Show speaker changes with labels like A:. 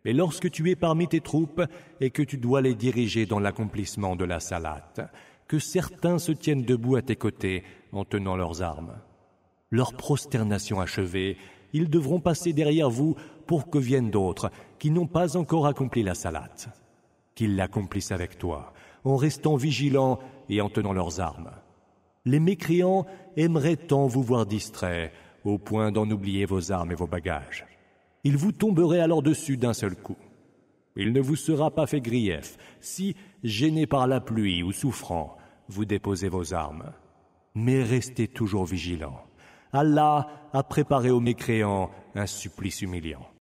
A: Mais lorsque tu es parmi tes troupes et que tu dois les diriger dans l'accomplissement de la salate, que certains se tiennent debout à tes côtés en tenant leurs armes. Leur prosternation achevée, ils devront passer derrière vous pour que viennent d'autres qui n'ont pas encore accompli la salate. Qu'ils l'accomplissent avec toi, en restant vigilants et en tenant leurs armes. Les mécréants aimeraient tant vous voir distraits, au point d'en oublier vos armes et vos bagages. Ils vous tomberaient alors dessus d'un seul coup. Il ne vous sera pas fait grief si, gênés par la pluie ou souffrant, vous déposez vos armes. Mais restez toujours vigilants. Allah a préparé aux mécréants un supplice humiliant.